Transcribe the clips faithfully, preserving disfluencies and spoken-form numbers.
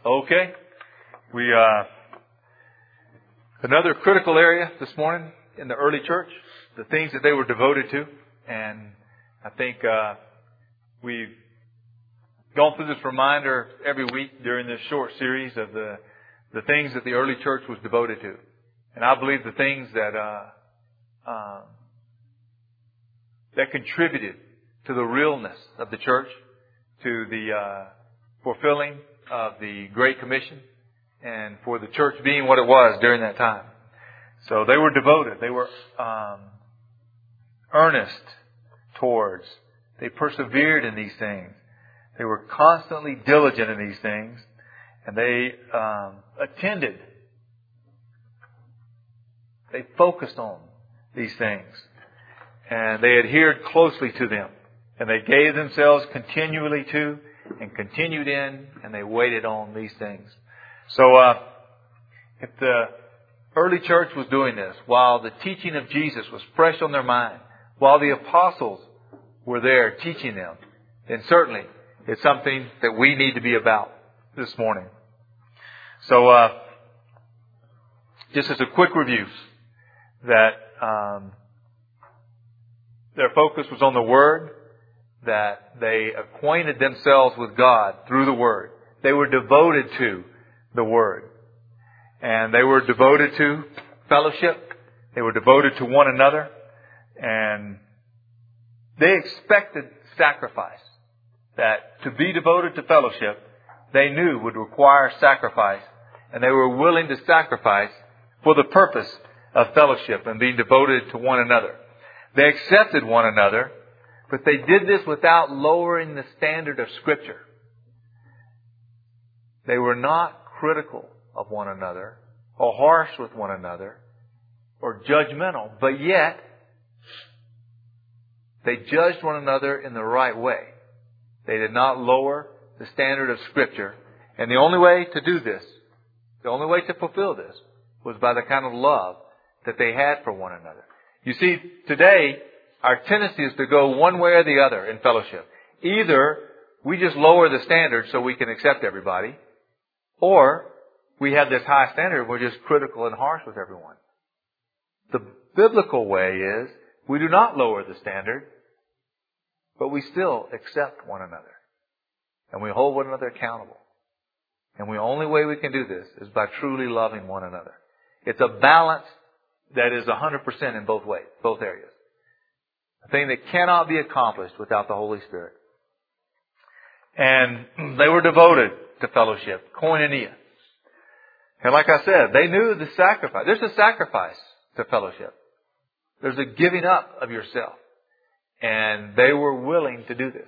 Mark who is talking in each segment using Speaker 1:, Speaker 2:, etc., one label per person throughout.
Speaker 1: Okay. We, uh, another critical area this morning in the early church, the things that they were devoted to. And I think, uh, we've gone through this reminder every week during this short series of the, the things that the early church was devoted to. And I believe the things that, uh, uh, that contributed to the realness of the church, to the, uh, fulfilling of the Great Commission, and for the church being what it was during that time. So they were devoted. They were um, earnest towards. They persevered in these things. They were constantly diligent in these things. And they um, attended. They focused on these things. And they adhered closely to them. And they gave themselves continually to and continued in, and they waited on these things. So, uh, if the early church was doing this, while the teaching of Jesus was fresh on their mind, while the apostles were there teaching them, then certainly it's something that we need to be about this morning. So, uh, just as a quick review, that um, their focus was on the Word, that they acquainted themselves with God through the Word. They were devoted to the Word. And they were devoted to fellowship. They were devoted to one another. And they expected sacrifice. That to be devoted to fellowship, they knew would require sacrifice. And they were willing to sacrifice for the purpose of fellowship and being devoted to one another. They accepted one another, but they did this without lowering the standard of Scripture. They were not critical of one another, or harsh with one another, or judgmental, but yet they judged one another in the right way. They did not lower the standard of Scripture. And the only way to do this, the only way to fulfill this, was by the kind of love that they had for one another. You see, today, our tendency is to go one way or the other in fellowship. Either we just lower the standard so we can accept everybody, or we have this high standard and we're just critical and harsh with everyone. The biblical way is we do not lower the standard, but we still accept one another. And we hold one another accountable. And the only way we can do this is by truly loving one another. It's a balance that is one hundred percent in both ways, both areas. A thing that cannot be accomplished without the Holy Spirit. And they were devoted to fellowship, koinonia. And like I said, they knew the sacrifice. There's a sacrifice to fellowship. There's a giving up of yourself. And they were willing to do this.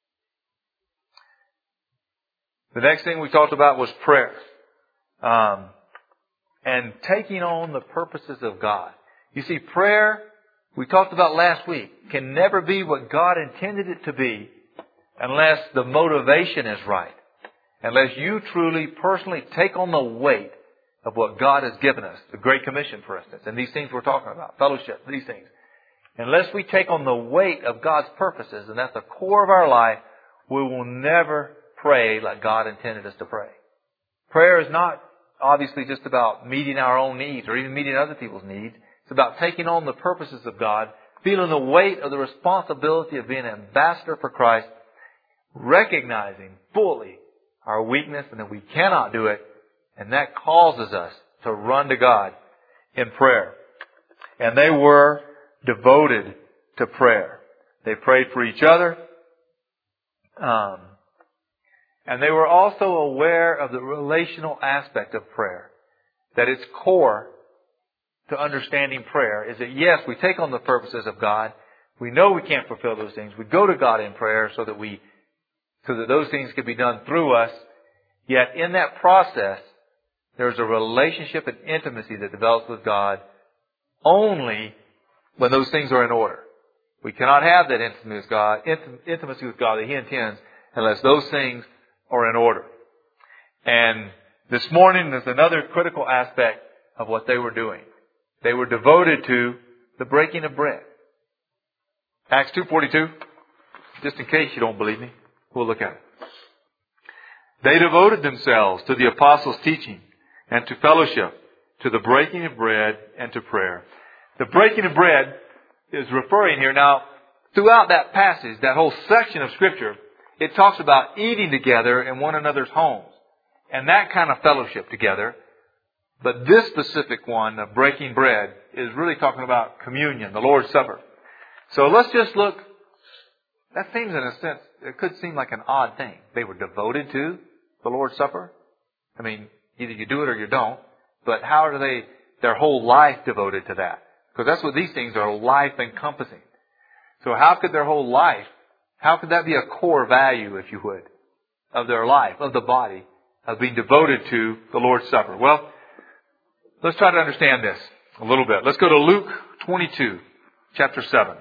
Speaker 1: The next thing we talked about was prayer. Um, and taking on the purposes of God. You see, prayer, we talked about last week, can never be what God intended it to be unless the motivation is right. Unless you truly, personally take on the weight of what God has given us. The Great Commission, for instance, and these things we're talking about, fellowship, these things. Unless we take on the weight of God's purposes, and that's the core of our life, we will never pray like God intended us to pray. Prayer is not obviously just about meeting our own needs or even meeting other people's needs. It's about taking on the purposes of God, feeling the weight of the responsibility of being an ambassador for Christ, recognizing fully our weakness and that we cannot do it, and that causes us to run to God in prayer. And they were devoted to prayer. They prayed for each other. Um, and they were also aware of the relational aspect of prayer. That its core to understanding prayer is that, yes, we take on the purposes of God. We know we can't fulfill those things. We go to God in prayer so that we, so that those things can be done through us. Yet in that process, there's a relationship and intimacy that develops with God only when those things are in order. We cannot have that intimacy with God, intimacy with God that He intends unless those things are in order. And this morning there's another critical aspect of what they were doing. They were devoted to the breaking of bread. Acts two forty-two. Just in case you don't believe me, we'll look at it. They devoted themselves to the apostles' teaching and to fellowship, to the breaking of bread and to prayer. The breaking of bread is referring here now, throughout that passage, that whole section of Scripture, it talks about eating together in one another's homes and that kind of fellowship together. But this specific one, of breaking bread, is really talking about communion, the Lord's Supper. So let's just look. That seems, in a sense, it could seem like an odd thing. They were devoted to the Lord's Supper. I mean, either you do it or you don't. But how are they, their whole life devoted to that? Because that's what these things are, life encompassing. So how could their whole life, how could that be a core value, if you would, of their life, of the body, of being devoted to the Lord's Supper? Well, let's try to understand this a little bit. Let's go to Luke twenty-two, chapter seven.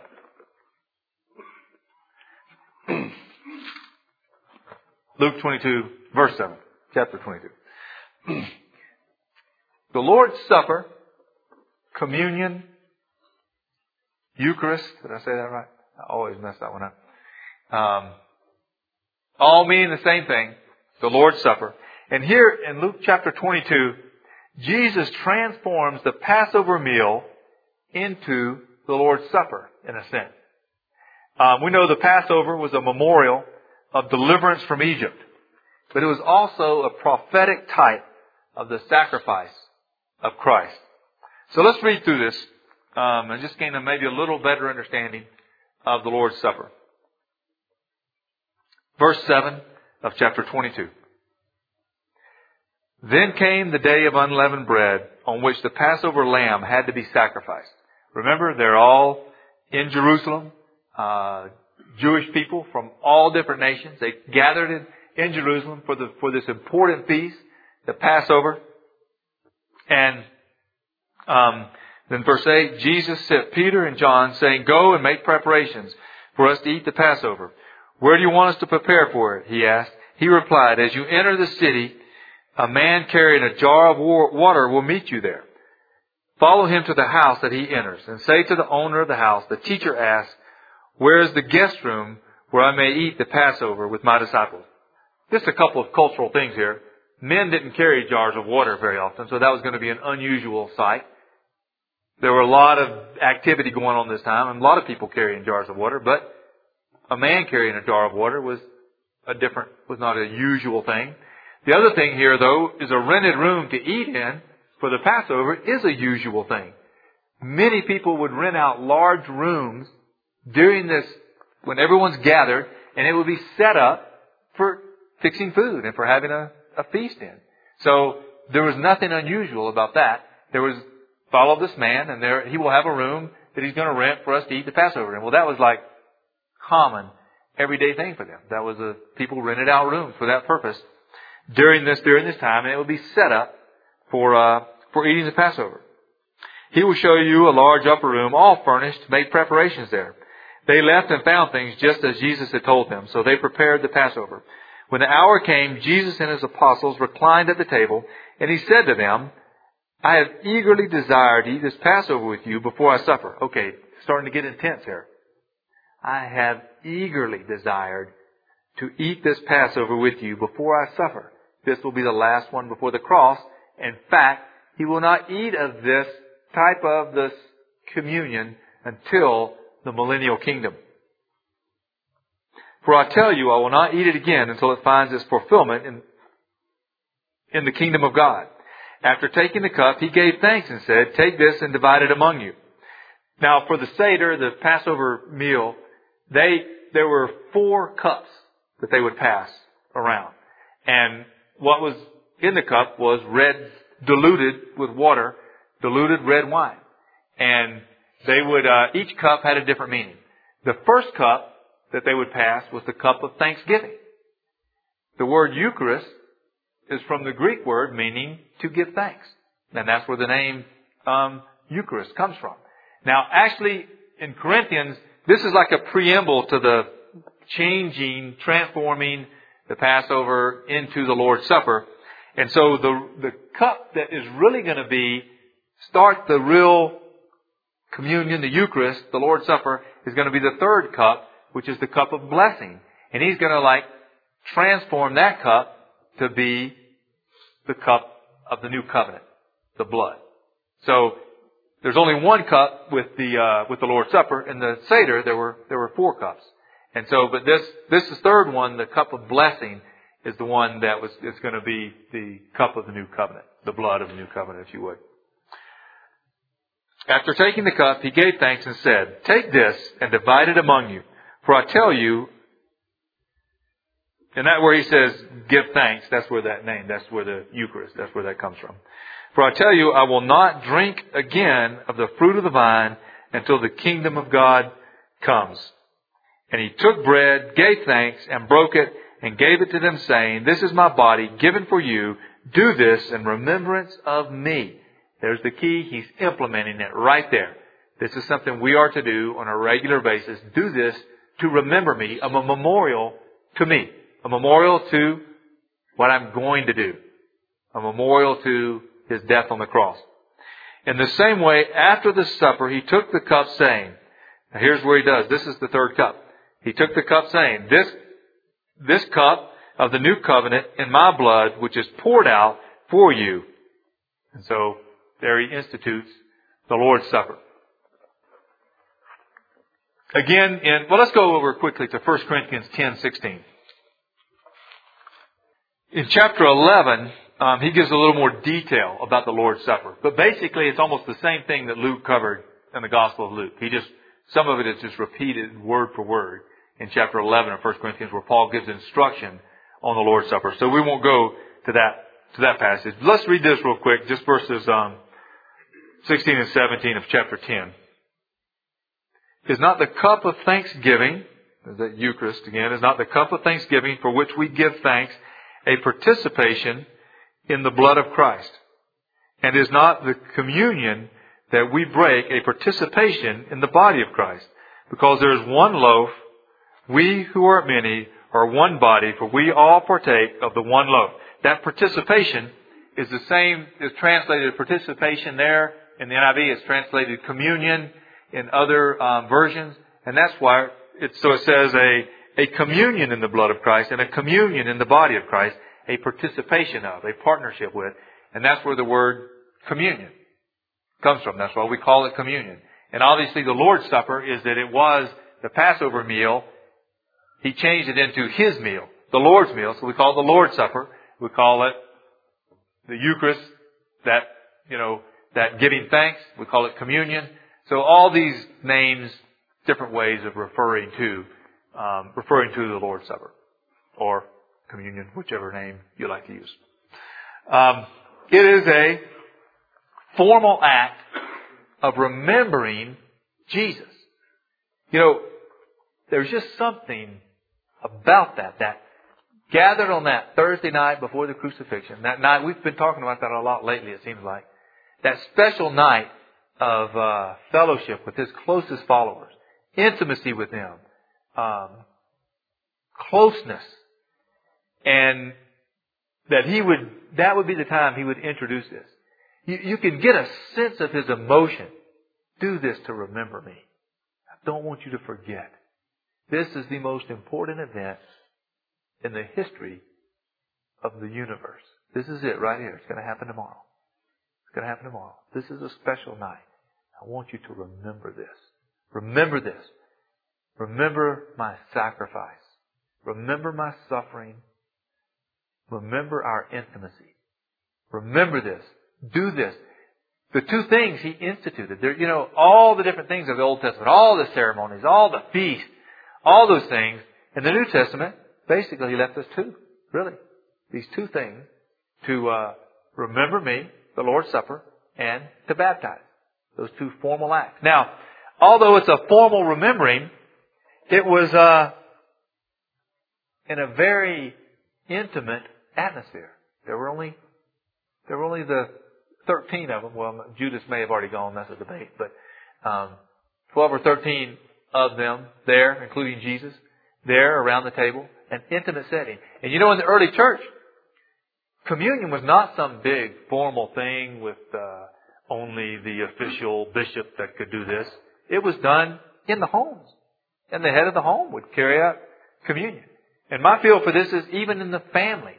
Speaker 1: Luke twenty-two, verse seven, chapter twenty-two. The Lord's Supper, communion, Eucharist, did I say that right? I always mess that one up. Um, all mean the same thing, the Lord's Supper. And here in Luke chapter twenty-two, Jesus transforms the Passover meal into the Lord's Supper, in a sense. Um, we know the Passover was a memorial of deliverance from Egypt, but it was also a prophetic type of the sacrifice of Christ. So let's read through this um, and just gain a, maybe a little better understanding of the Lord's Supper. Verse seven of chapter twenty-two. Then came the day of unleavened bread on which the Passover lamb had to be sacrificed. Remember, they're all in Jerusalem. Uh, Jewish people from all different nations. They gathered in, in Jerusalem for the for this important feast, the Passover. And um, then verse eight, Jesus sent Peter and John, saying, "Go and make preparations for us to eat the Passover." "Where do you want us to prepare for it?" he asked. He replied, "As you enter the city, a man carrying a jar of water will meet you there. Follow him to the house that he enters, and say to the owner of the house, 'The teacher asks, where is the guest room where I may eat the Passover with my disciples?'" Just a couple of cultural things here. Men didn't carry jars of water very often, so that was going to be an unusual sight. There were a lot of activity going on this time, and a lot of people carrying jars of water, but a man carrying a jar of water was a different, was not a usual thing. The other thing here, though, is a rented room to eat in for the Passover is a usual thing. Many people would rent out large rooms during this, when everyone's gathered, and it would be set up for fixing food and for having a, a feast in. So there was nothing unusual about that. There was, follow this man, and there he will have a room that he's going to rent for us to eat the Passover in. Well, that was like common, everyday thing for them. That was a, people rented out rooms for that purpose during this during this time, and it would be set up for uh, for eating the Passover. He will show you a large upper room, all furnished, to make preparations there. They left and found things just as Jesus had told them, so they prepared the Passover. When the hour came, Jesus and his apostles reclined at the table, and he said to them, "I have eagerly desired to eat this Passover with you before I suffer." Okay, starting to get intense here. "I have eagerly desired to eat this Passover with you before I suffer." This will be the last one before the cross. In fact, he will not eat of this type of this communion until the millennial kingdom. "For I tell you, I will not eat it again until it finds its fulfillment in, in the kingdom of God." After taking the cup, he gave thanks and said, "Take this and divide it among you." Now, for the Seder, the Passover meal, they there were four cups that they would pass around. And what was in the cup was red, diluted with water, diluted red wine. And they would, uh, each cup had a different meaning. The first cup that they would pass was the cup of thanksgiving. The word Eucharist is from the Greek word meaning to give thanks. And that's where the name um, Eucharist comes from. Now, actually, in Corinthians, this is like a preamble to the changing, transforming the Passover into the Lord's Supper. And so the, the cup that is really going to be, start the real communion, the Eucharist, the Lord's Supper, is going to be the third cup, which is the cup of blessing. And he's going to like transform that cup to be the cup of the new covenant, the blood. So there's only one cup with the uh, with the Lord's Supper. In the Seder, there were there were four cups. And so, but this this is third one, the cup of blessing, is the one that was is going to be the cup of the new covenant, the blood of the new covenant, if you would. After taking the cup, he gave thanks and said, "Take this and divide it among you. For I tell you," and that where he says, "give thanks," that's where that name, that's where the Eucharist, that's where that comes from. "For I tell you, I will not drink again of the fruit of the vine until the kingdom of God comes." And he took bread, gave thanks, and broke it, and gave it to them, saying, "This is my body given for you. Do this in remembrance of me." There's the key. He's implementing it right there. This is something we are to do on a regular basis. Do this to remember me, a memorial to me, a memorial to what I'm going to do, a memorial to His death on the cross. In the same way, after the supper, he took the cup, saying, now here's where he does. This is the third cup. He took the cup, saying, this, this cup of the new covenant in my blood, which is poured out for you. And so there he institutes the Lord's Supper. Again, in, well, let's go over quickly to First Corinthians ten sixteen. In chapter eleven, um, he gives a little more detail about the Lord's Supper. But basically, it's almost the same thing that Luke covered in the Gospel of Luke. He just, some of it is just repeated word for word in chapter eleven of First Corinthians, where Paul gives instruction on the Lord's Supper. So we won't go to that, to that passage. Let's read this real quick, just verses, um, sixteen and seventeen of chapter ten. Is not the cup of thanksgiving, the Eucharist again, is not the cup of thanksgiving for which we give thanks a participation in the blood of Christ? And is not the communion that we break a participation in the body of Christ? Because there is one loaf, we who are many are one body, for we all partake of the one loaf. That participation is the same, is translated participation there. In the N I V, it's translated communion in other um, versions. And that's why, it, so it says a, a communion in the blood of Christ and a communion in the body of Christ, a participation of, a partnership with. And that's where the word communion comes from. That's why we call it communion. And obviously the Lord's Supper is that it was the Passover meal. He changed it into His meal, the Lord's meal. So we call it the Lord's Supper. We call it the Eucharist, that, you know, that giving thanks. We call it communion. So all these names, different ways of referring to, um, referring to the Lord's Supper or communion, whichever name you like to use. Um, it is a formal act of remembering Jesus. You know, there's just something about that, that gathered on that Thursday night before the crucifixion, that night, we've been talking about that a lot lately, it seems like, that special night of uh, fellowship with His closest followers, intimacy with them, um, closeness, and that He would, that would be the time He would introduce this. You, you can get a sense of His emotion. Do this to remember me. I don't want you to forget. This is the most important event in the history of the universe. This is it right here. It's going to happen tomorrow. It's going to happen tomorrow. This is a special night. I want you to remember this. Remember this. Remember my sacrifice. Remember my suffering. Remember our intimacy. Remember this. Do this. The two things He instituted. There, you know, all the different things of the Old Testament, all the ceremonies, all the feasts, all those things. In the New Testament, basically He left us two. Really. These two things. To uh, remember me, the Lord's Supper, and to baptize. Those two formal acts. Now, although it's a formal remembering, it was uh, in a very intimate atmosphere. There were only there were only the thirteen of them. Well, Judas may have already gone. That's a debate. But um, twelve or thirteen of them there, including Jesus, there around the table. An intimate setting. And you know, in the early church, communion was not some big formal thing with uh, only the official bishop that could do this. It was done in the homes. And the head of the home would carry out communion. And my feel for this is even in the family.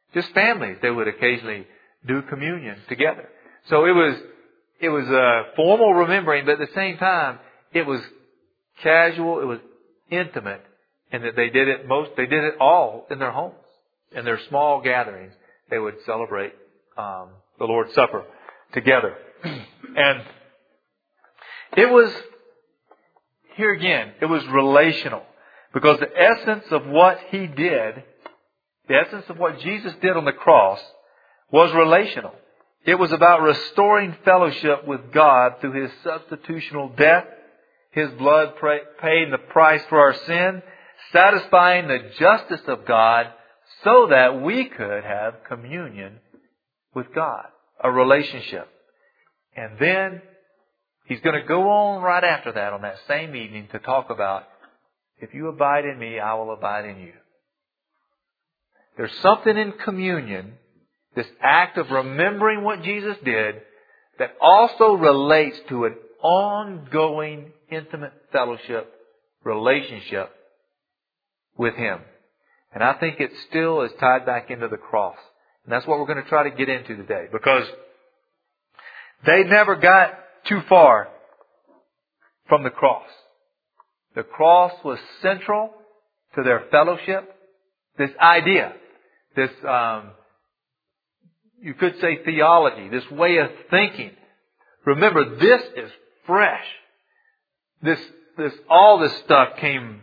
Speaker 1: Just families, they would occasionally do communion together. So it was, it was a formal remembering, but at the same time, it was casual, it was intimate, and that they did it most, they did it all in their homes. In their small gatherings, they would celebrate um, the Lord's Supper together. And it was, here again, it was relational. Because the essence of what He did, the essence of what Jesus did on the cross, was relational. It was about restoring fellowship with God through His substitutional death, His blood paying the price for our sin, satisfying the justice of God so that we could have communion with God, a relationship. And then He's going to go on right after that on that same evening to talk about, if you abide in me, I will abide in you. There's something in communion, this act of remembering what Jesus did, that also relates to an ongoing, intimate fellowship, relationship with Him. And I think it still is tied back into the cross. And that's what we're going to try to get into today. Because they never got too far from the cross. The cross was central to their fellowship. This idea, this, um, you could say theology, this way of thinking. Remember, this is fresh. This, this, all this stuff came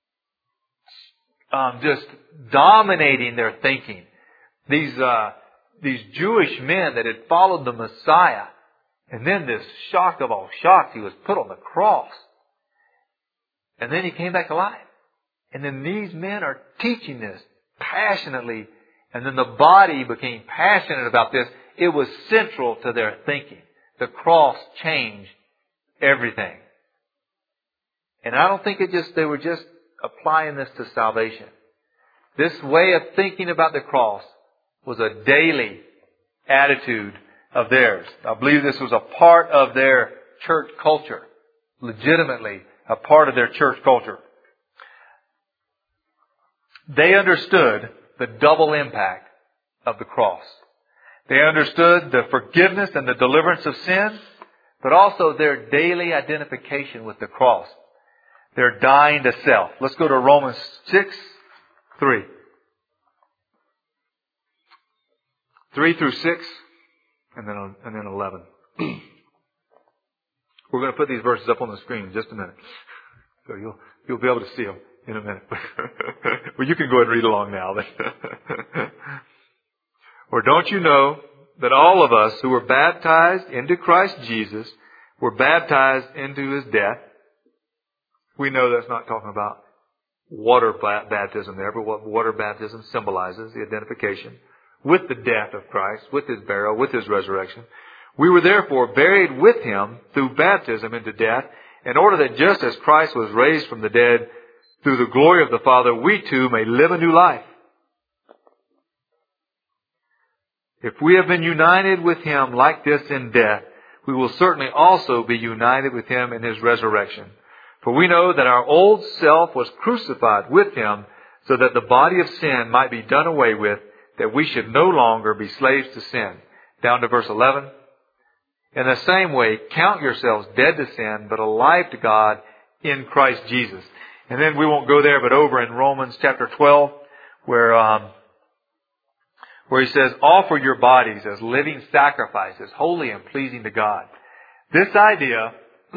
Speaker 1: um, just dominating their thinking. These, uh, these Jewish men that had followed the Messiah, and then this shock of all shocks, He was put on the cross. And then He came back alive. And then these men are teaching this passionately. And then the body became passionate about this. It was central to their thinking. The cross changed everything. And I don't think it just, they were just applying this to salvation. This way of thinking about the cross was a daily attitude of theirs. I believe this was a part of their church culture. Legitimately a part of their church culture. They understood the double impact of the cross. They understood the forgiveness and the deliverance of sin, but also their daily identification with the cross. They're dying to self. Let's go to Romans six, three. three through six, and then, and then eleven. We're going to put these verses up on the screen in just a minute. So you'll, you'll be able to see them in a minute. Well, you can go ahead and read along now. Or don't you know that all of us who were baptized into Christ Jesus were baptized into His death? We know that's not talking about water baptism there, but what water baptism symbolizes, the identification with the death of Christ, with His burial, with His resurrection. We were therefore buried with Him through baptism into death, in order that just as Christ was raised from the dead through the glory of the Father, we too may live a new life. If we have been united with Him like this in death, we will certainly also be united with Him in His resurrection. For we know that our old self was crucified with Him, so that the body of sin might be done away with, that we should no longer be slaves to sin. Down to verse eleven. In the same way, count yourselves dead to sin, but alive to God in Christ Jesus. And then we won't go there, but over in Romans chapter twelve, where um, where he says, offer your bodies as living sacrifices, holy and pleasing to God. This idea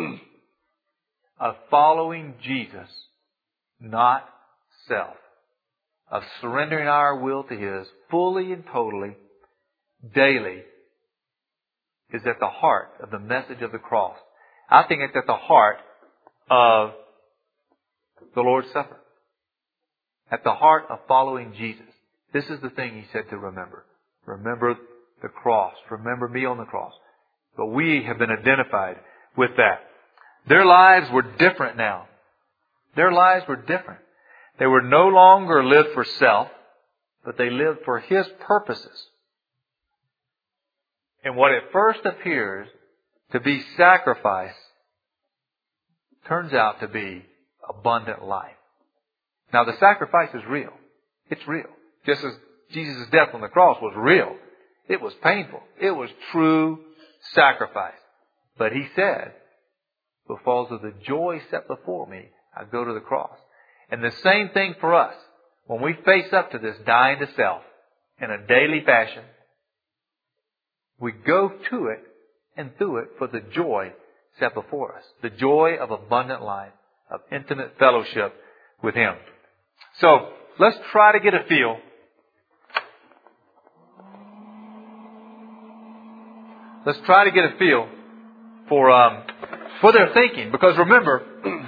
Speaker 1: of following Jesus, not self, of surrendering our will to His fully and totally, daily, is at the heart of the message of the cross. I think it's at the heart of the Lord's Supper. At the heart of following Jesus. This is the thing He said to remember. Remember the cross. Remember me on the cross. But we have been identified with that. Their lives were different now. Their lives were different. They were no longer lived for self, but they lived for His purposes. And what at first appears to be sacrifice turns out to be abundant life. Now the sacrifice is real. It's real. Just as Jesus' death on the cross was real. It was painful. It was true sacrifice. But He said, because of the joy set before me, I go to the cross. And the same thing for us. When we face up to this dying to self in a daily fashion, we go to it and through it for the joy set before us. The joy of abundant life, of intimate fellowship with Him. So, let's try to get a feel Let's try to get a feel for um, for their thinking. Because remember,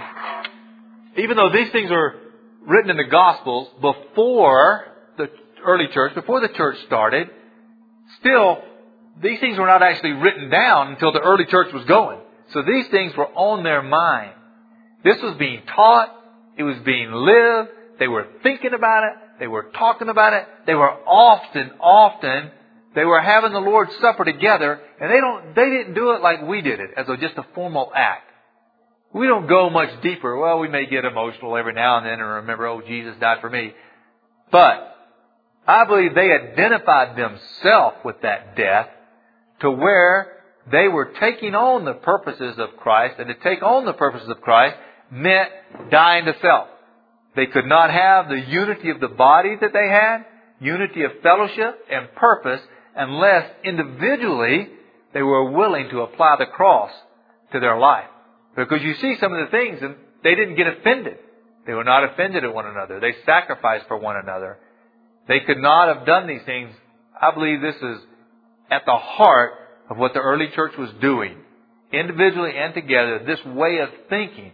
Speaker 1: even though these things are written in the Gospels before the early church, before the church started, still, these things were not actually written down until the early church was going. So these things were on their mind. This was being taught. It was being lived. They were thinking about it. They were talking about it. They were often, often, they were having the Lord's Supper together. And they don't, they didn't do it like we did it, as a, just a formal act. We don't go much deeper. Well, we may get emotional every now and then and remember, oh, Jesus died for me. But I believe they identified themselves with that death to where they were taking on the purposes of Christ. And to take on the purposes of Christ meant dying to self. They could not have the unity of the body that they had, unity of fellowship and purpose, unless individually they were willing to apply the cross to their life. Because you see some of the things, and they didn't get offended. They were not offended at one another. They sacrificed for one another. They could not have done these things. I believe this is at the heart of what the early church was doing. Individually and together, this way of thinking.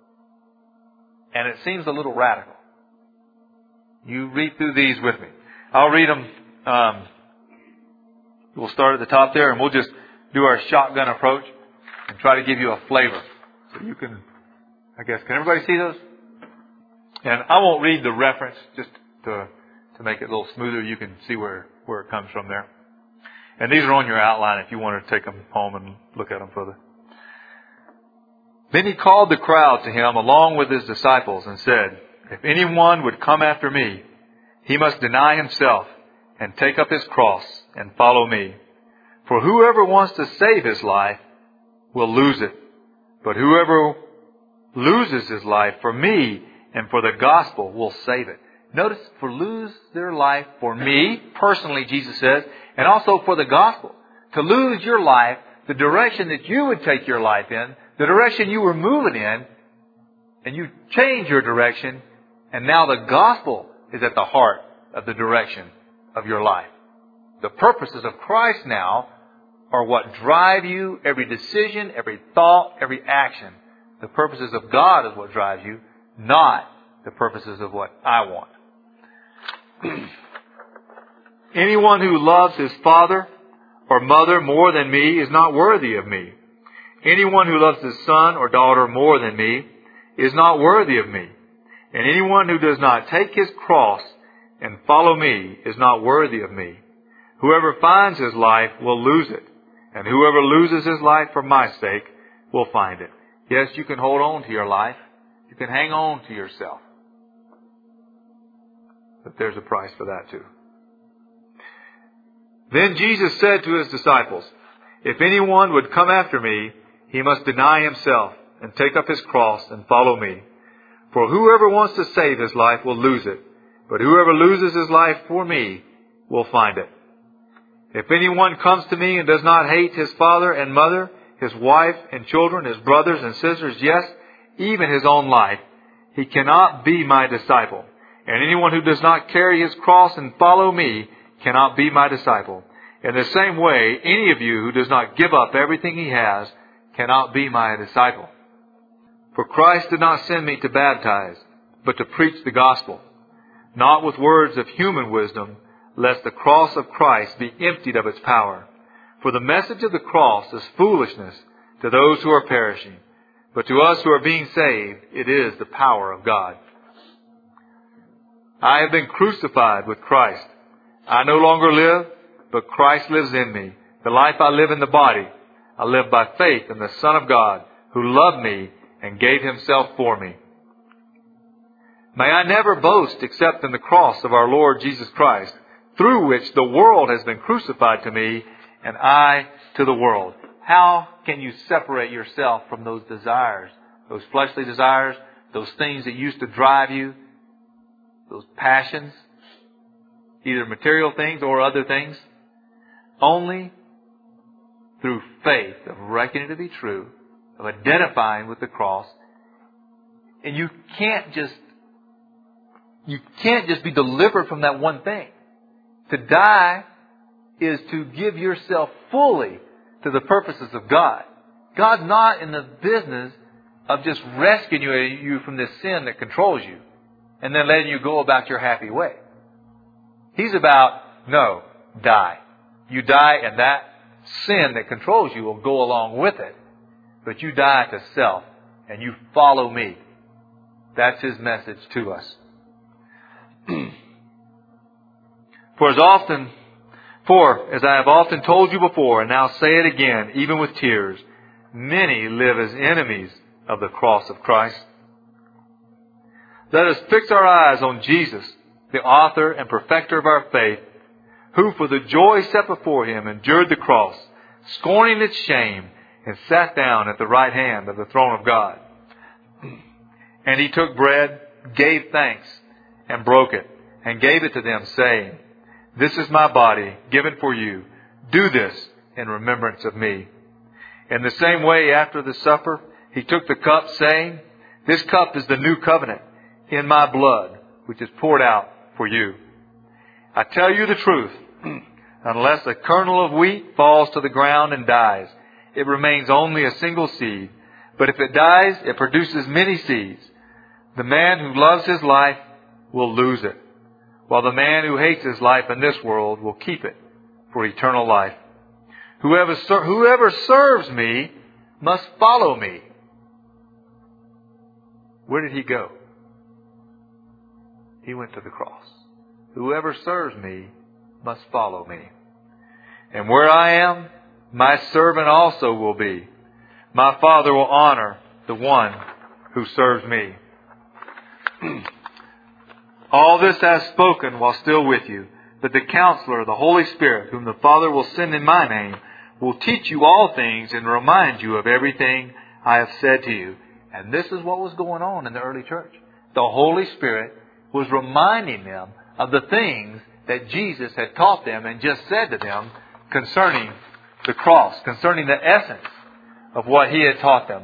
Speaker 1: And it seems a little radical. You read through these with me. I'll read them. Um, we'll start at the top there, and we'll just do our shotgun approach and try to give you a flavor. So you can, I guess, can everybody see those? And I won't read the reference, just to to make it a little smoother. You can see where, where it comes from there. And these are on your outline if you want to take them home and look at them further. Then He called the crowd to Him along with His disciples and said, if anyone would come after me, he must deny himself and take up his cross and follow me. For whoever wants to save his life will lose it. But whoever loses his life for me and for the gospel will save it. Notice, for lose their life for me, personally, Jesus says, and also for the gospel. To lose your life, the direction that you would take your life in, the direction you were moving in, and you change your direction, and now the gospel is at the heart of the direction of your life. The purposes of Christ now are what drive you, every decision, every thought, every action. The purposes of God is what drives you, not the purposes of what I want. Anyone who loves his father or mother more than me is not worthy of me. Anyone who loves his son or daughter more than me is not worthy of me. And anyone who does not take his cross and follow me is not worthy of me. Whoever finds his life will lose it. And whoever loses his life for my sake will find it. Yes, you can hold on to your life. You can hang on to yourself. But there's a price for that too. Then Jesus said to His disciples, if anyone would come after me, he must deny himself and take up his cross and follow me. For whoever wants to save his life will lose it. But whoever loses his life for me will find it. If anyone comes to me and does not hate his father and mother, his wife and children, his brothers and sisters, yes, even his own life, he cannot be my disciple. And anyone who does not carry his cross and follow me cannot be my disciple. In the same way, any of you who does not give up everything he has cannot be my disciple. For Christ did not send me to baptize, but to preach the gospel, not with words of human wisdom, lest the cross of Christ be emptied of its power. For the message of the cross is foolishness to those who are perishing, but to us who are being saved, it is the power of God. I have been crucified with Christ. I no longer live, but Christ lives in me. The life I live in the body, I live by faith in the Son of God, who loved me and gave Himself for me. May I never boast except in the cross of our Lord Jesus Christ, through which the world has been crucified to me, and I to the world. How can you separate yourself from those desires, those fleshly desires, those things that used to drive you, those passions, either material things or other things? Only through faith of reckoning to be true, of identifying with the cross. And you can't just, you can't just be delivered from that one thing. To die is to give yourself fully to the purposes of God. God's not in the business of just rescuing you, you from this sin that controls you and then letting you go about your happy way. He's about, no, die. You die, and that sin that controls you will go along with it. But you die to self and you follow me. That's His message to us. For as often, for as I have often told you before, and now say it again, even with tears, many live as enemies of the cross of Christ. Let us fix our eyes on Jesus, the author and perfecter of our faith, who for the joy set before Him endured the cross, scorning its shame, and sat down at the right hand of the throne of God. And He took bread, gave thanks, and broke it, and gave it to them, saying, This is my body, given for you. Do this in remembrance of me. In the same way, after the supper, He took the cup, saying, This cup is the new covenant in my blood, which is poured out for you. I tell you the truth, unless a kernel of wheat falls to the ground and dies, it remains only a single seed. But if it dies, it produces many seeds. The man who loves his life will lose it, while the man who hates his life in this world will keep it for eternal life. Whoever, whoever serves me must follow me. Where did He go? He went to the cross. Whoever serves me must follow me. And where I am, my servant also will be. My Father will honor the one who serves me. All this I have spoken while still with you, but the Counselor, the Holy Spirit, whom the Father will send in my name, will teach you all things and remind you of everything I have said to you. And this is what was going on in the early church. The Holy Spirit was reminding them of the things that Jesus had taught them and just said to them concerning the cross, concerning the essence of what He had taught them.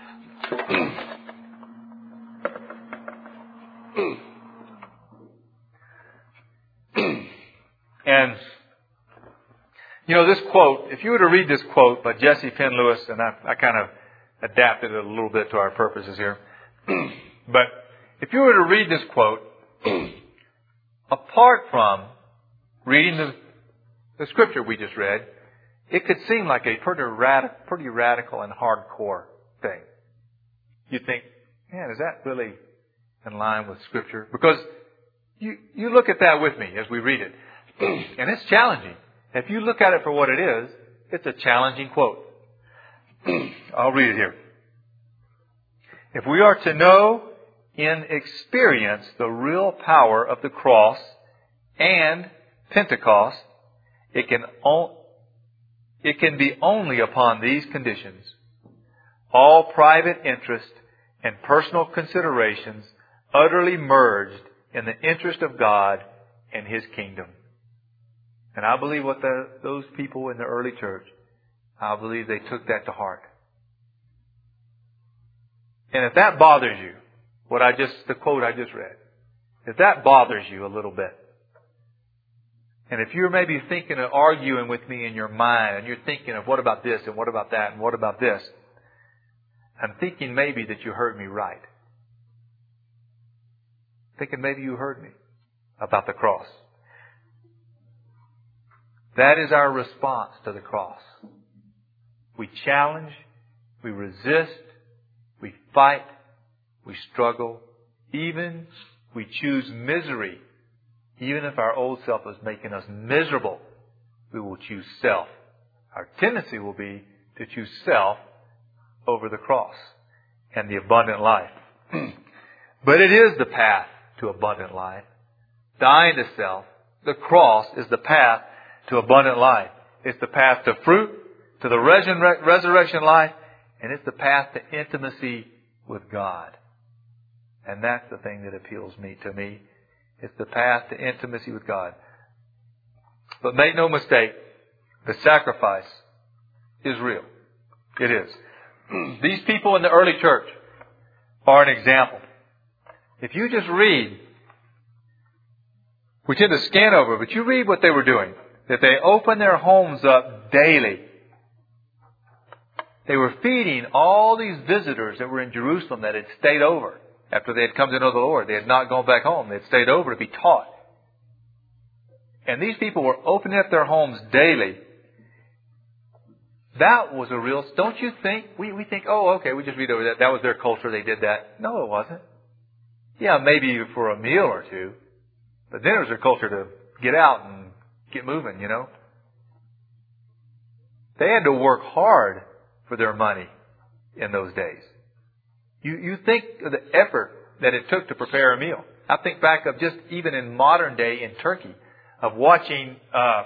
Speaker 1: And, you know, this quote, if you were to read this quote by Jesse Penn Lewis, and I, I kind of adapted it a little bit to our purposes here, but if you were to read this quote, apart from reading the, the scripture we just read, it could seem like a pretty, rad, pretty radical and hardcore thing. You'd think, man, is that really in line with Scripture? Because you, you look at that with me as we read it. And it's challenging. If you look at it for what it is, it's a challenging quote. I'll read it here. If we are to know in experience the real power of the cross and Pentecost, it can, o- it can be only upon these conditions. All private interest and personal considerations utterly merged in the interest of God and His kingdom. And I believe what the, those people in the early church, I believe they took that to heart. And if that bothers you, what I just, the quote I just read, if that bothers you a little bit, and if you're maybe thinking of arguing with me in your mind, and you're thinking of what about this, and what about that, and what about this, I'm thinking maybe that you heard me right. Thinking maybe you heard me about the cross. That is our response to the cross. We challenge, we resist, we fight, we struggle, even we choose misery. Even if our old self is making us miserable, we will choose self. Our tendency will be to choose self over the cross and the abundant life. But it is the path to abundant life. Dying to self, The cross is the path to abundant life. It's the path to fruit, to the resurre- resurrection life, and it's the path to intimacy with God. And that's the thing that appeals me to me. It's the path to intimacy with God. But make no mistake, the sacrifice is real. It is. These people in the early church are an example. If you just read, we tend to scan over, but you read what they were doing. That they opened their homes up daily. They were feeding all these visitors that were in Jerusalem that had stayed over after they had come to know the Lord. They had not gone back home. They had stayed over to be taught. And these people were opening up their homes daily. That was a real... Don't you think? We, we think, oh, okay, we just read over that. That was their culture. They did that. No, it wasn't. Yeah, maybe for a meal or two. But then it was their culture to get out and get moving, you know. They had to work hard for their money in those days. You, you think of the effort that it took to prepare a meal. I think back of just even in modern day in Turkey of watching uh,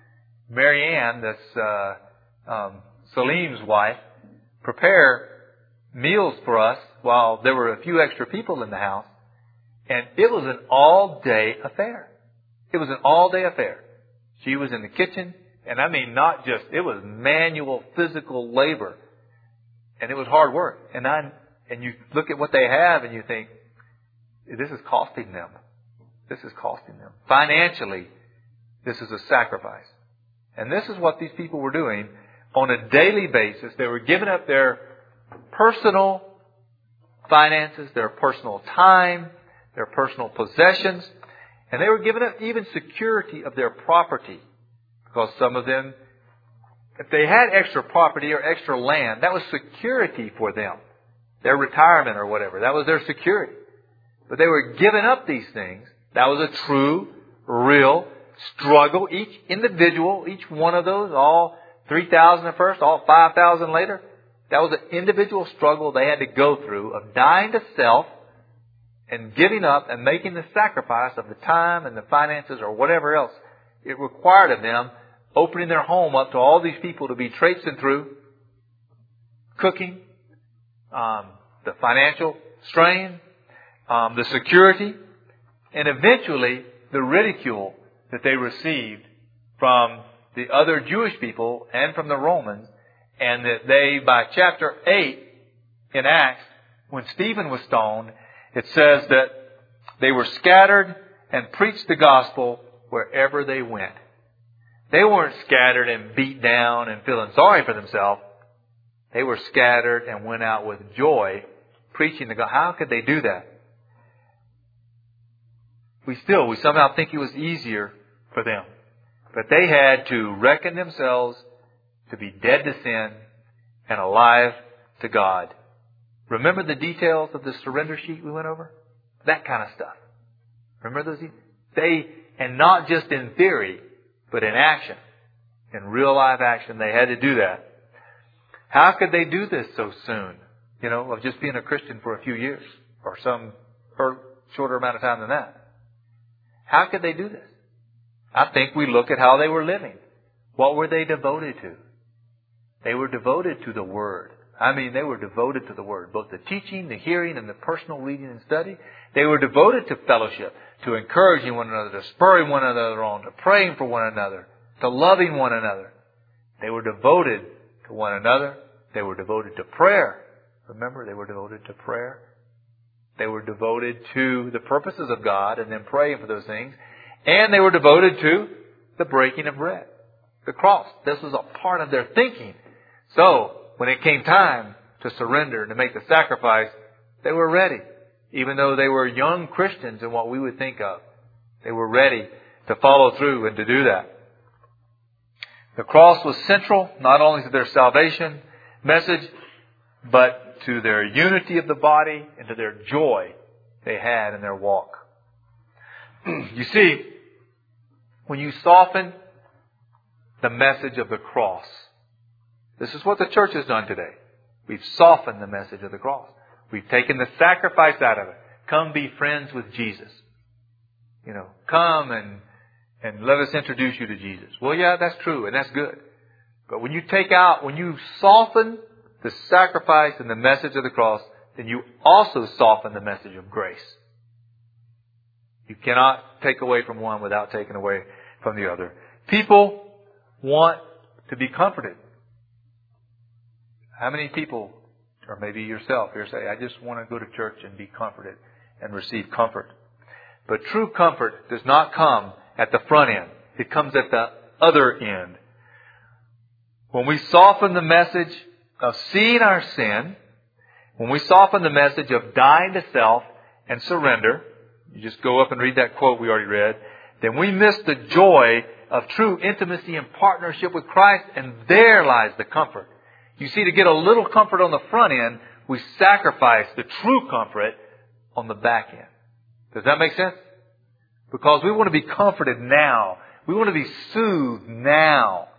Speaker 1: Mary Ann, this uh, um, Salim's wife, prepare meals for us while there were a few extra people in the house. And it was an all-day affair. It was an all-day affair. She was in the kitchen, and I mean not just, it was manual, physical labor. And it was hard work. And I, and you look at what they have and you think, this is costing them. This is costing them. Financially, this is a sacrifice. And this is what these people were doing on a daily basis. They were giving up their personal finances, their personal time, their personal possessions, and they were giving up even security of their property. Because some of them, if they had extra property or extra land, that was security for them. Their retirement or whatever. That was their security. But they were giving up these things. That was a true, real struggle. Each individual, each one of those, all three thousand at first, all five thousand later, that was an individual struggle they had to go through of dying to self and giving up and making the sacrifice of the time and the finances or whatever else it required of them, opening their home up to all these people to be traipsing through, cooking, um, the financial strain, um, the security, and eventually the ridicule that they received from the other Jewish people and from the Romans, and that they, by chapter eight in Acts, when Stephen was stoned, it says that they were scattered and preached the gospel wherever they went. They weren't scattered and beat down and feeling sorry for themselves. They were scattered and went out with joy preaching the gospel. How could they do that? We still, we somehow think it was easier for them. But they had to reckon themselves to be dead to sin and alive to God. Remember the details of the surrender sheet we went over? That kind of stuff. Remember those? They, and not just in theory, but in action. In real life action, they had to do that. How could they do this so soon? You know, of just being a Christian for a few years or some or shorter amount of time than that. How could they do this? I think we look at how they were living. What were they devoted to? They were devoted to the Word. I mean, they were devoted to the Word. Both the teaching, the hearing, and the personal reading and study. They were devoted to fellowship, to encouraging one another, to spurring one another on, to praying for one another, to loving one another. They were devoted to one another. They were devoted to prayer. Remember, they were devoted to prayer. They were devoted to the purposes of God and then praying for those things. And they were devoted to the breaking of bread. The cross. This was a part of their thinking. So, when it came time to surrender and to make the sacrifice, they were ready. Even though they were young Christians in what we would think of. They were ready to follow through and to do that. The cross was central not only to their salvation message, but to their unity of the body and to their joy they had in their walk. You see, when you soften the message of the cross, this is what the church has done today. We've softened the message of the cross. We've taken the sacrifice out of it. Come be friends with Jesus. You know, come and and let us introduce you to Jesus. Well, yeah, that's true, and that's good. But when you take out, when you soften the sacrifice and the message of the cross, then you also soften the message of grace. You cannot take away from one without taking away from the other. People want to be comforted. How many people, or maybe yourself here, say, I just want to go to church and be comforted and receive comfort. But true comfort does not come at the front end. It comes at the other end. When we soften the message of seeing our sin, when we soften the message of dying to self and surrender, you just go up and read that quote we already read, then we miss the joy of true intimacy and partnership with Christ, and there lies the comfort. You see, to get a little comfort on the front end, we sacrifice the true comfort on the back end. Does that make sense? Because we want to be comforted now. We want to be soothed now.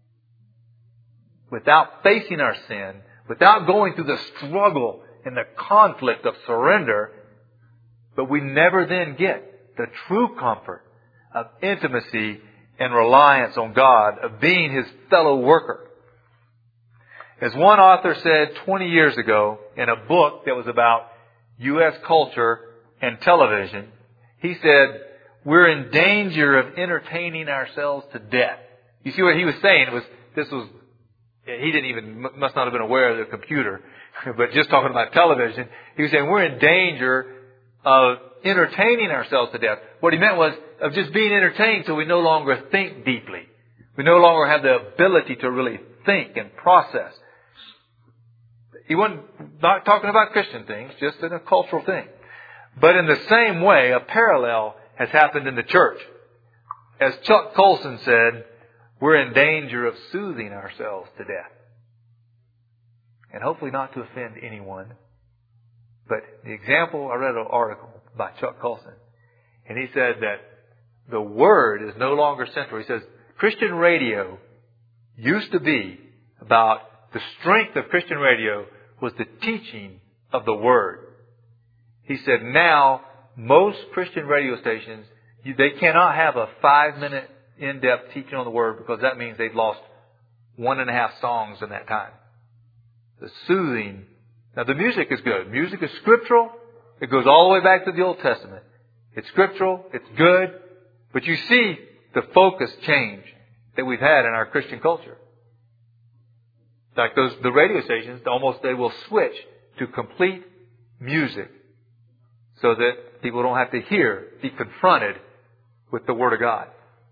Speaker 1: Without facing our sin, without going through the struggle and the conflict of surrender, but we never then get the true comfort of intimacy and reliance on God, of being His fellow worker. As one author said twenty years ago in a book that was about U S culture and television, he said, we're in danger of entertaining ourselves to death. You see what he was saying? It was, this was, he didn't even, must not have been aware of the computer, but just talking about television, he was saying we're in danger of entertaining ourselves to death. What he meant was of just being entertained so we no longer think deeply. We no longer have the ability to really think and process. He wasn't not talking about Christian things, just in a cultural thing. But in the same way, a parallel has happened in the church. As Chuck Colson said, we're in danger of soothing ourselves to death. And hopefully not to offend anyone. But the example, I read an article by Chuck Colson, and he said that the Word is no longer central. He says Christian radio used to be about the strength of Christian radio was the teaching of the Word. He said now most Christian radio stations, they cannot have a five-minute in-depth teaching on the Word because that means they've lost one and a half songs in that time. The soothing. Now the music is good. Music is scriptural. It goes all the way back to the Old Testament. It's scriptural. It's good. But you see the focus change that we've had in our Christian culture. Like those, the radio stations, almost they will switch to complete music so that people don't have to hear, be confronted with the Word of God.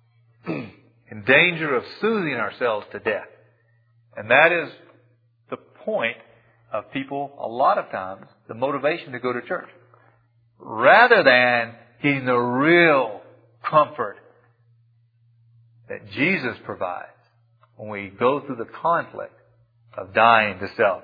Speaker 1: In danger of soothing ourselves to death. And that is the point of people, a lot of times, the motivation to go to church. Rather than getting the real comfort that Jesus provides when we go through the conflict of dying to self.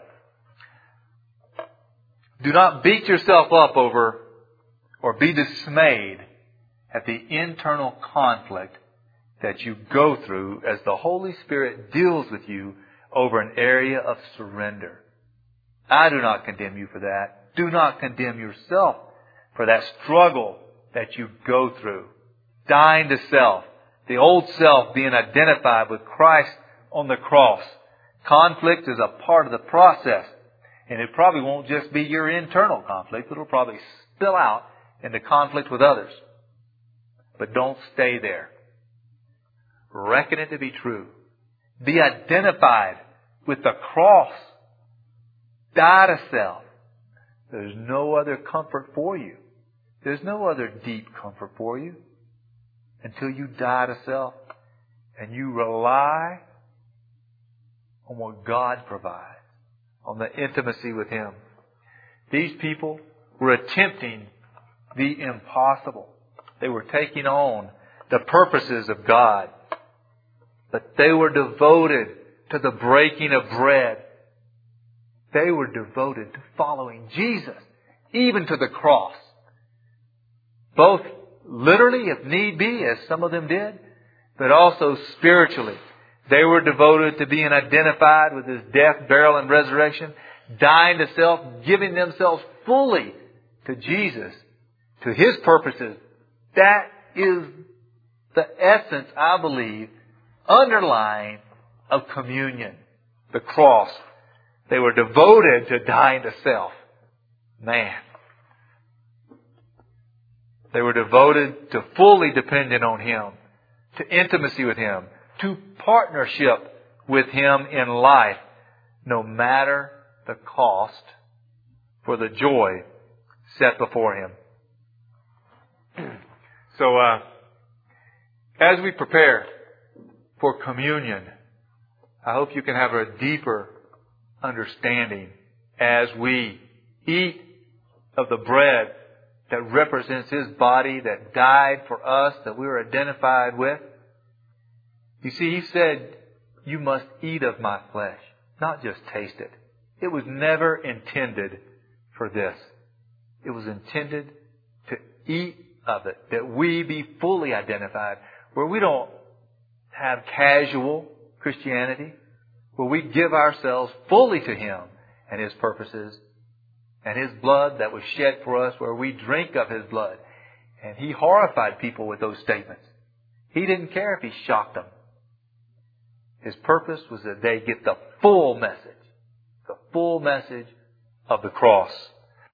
Speaker 1: Do not beat yourself up over or be dismayed at the internal conflict that you go through as the Holy Spirit deals with you over an area of surrender. I do not condemn you for that. Do not condemn yourself for that struggle that you go through. Dying to self. The old self being identified with Christ on the cross. Conflict is a part of the process. And it probably won't just be your internal conflict. It'll probably spill out into conflict with others. But don't stay there. Reckon it to be true. Be identified with the cross. Die to self. There's no other comfort for you. There's no other deep comfort for you until you die to self and you rely on what God provides, on the intimacy with Him. These people were attempting the impossible. They were taking on the purposes of God. But they were devoted to the breaking of bread. They were devoted to following Jesus, even to the cross. Both literally, if need be, as some of them did, but also spiritually. They were devoted to being identified with His death, burial, and resurrection, dying to self, giving themselves fully to Jesus, to His purposes. That is the essence, I believe, underlying of communion, the cross. They were devoted to dying to self. Man. They were devoted to fully dependent on Him, to intimacy with Him, to partnership with Him in life, no matter the cost, for the joy set before Him. So, uh, as we prepare for communion, I hope you can have a deeper understanding as we eat of the bread that represents His body that died for us, that we were identified with. You see, He said, you must eat of my flesh, not just taste it. It was never intended for this. It was intended to eat of it, that we be fully identified, where we don't have casual Christianity, where we give ourselves fully to Him and His purposes and His blood that was shed for us, where we drink of His blood. And He horrified people with those statements. He didn't care if He shocked them. His purpose was that they get the full message, the full message of the cross.